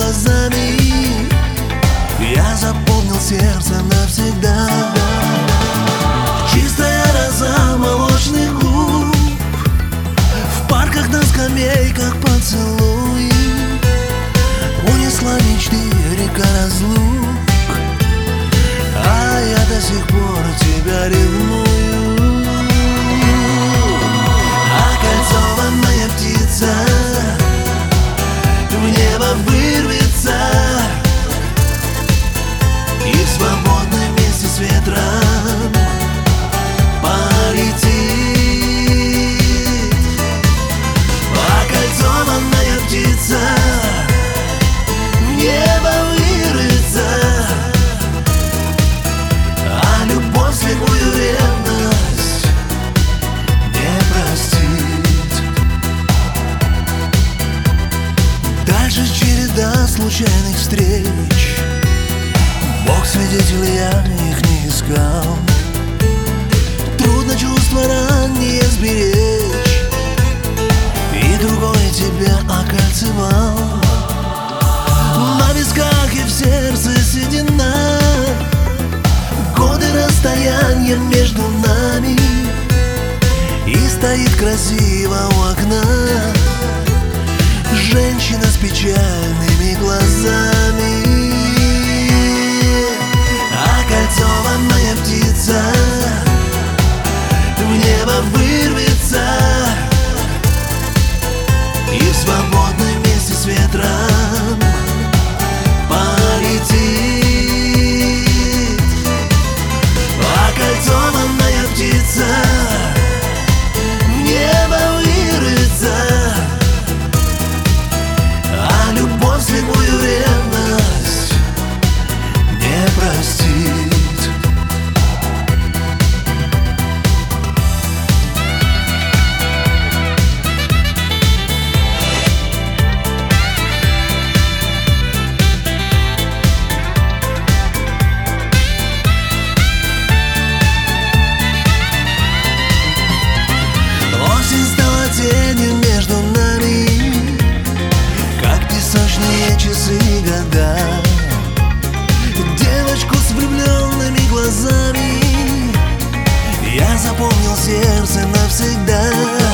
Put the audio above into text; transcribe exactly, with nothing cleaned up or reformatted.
глазами. Я запомнил сердце навсегда. Чистая роза молочных губ, в парках на скамейках поцелуи. Унесла мечты река разлук, а я до сих пор тебя ревную. Окольцованная птица в небо вырвется и в свободном месте с ветром полетит. Окольцованная птица в небо вырвется, а любовь слепую ревность не простит. Дальше череда случайных встреч, Бог свидетель, я их не искал. Трудно чувства ранее сберечь, и другой тебя окольцевал. На висках и в сердце седина, годы расстояния между нами, и стоит красиво у окна женщина с печальными глазами. Окольцованная птица в небо вырвется и в свободном месте с ветром полетит. Окольцованная птица в небо вырвется, а любовь слепую ревность не простит. Осень стала тенью между нами, как песочные часы года. Девочку с влюбленными глазами я запомнил сердце навсегда.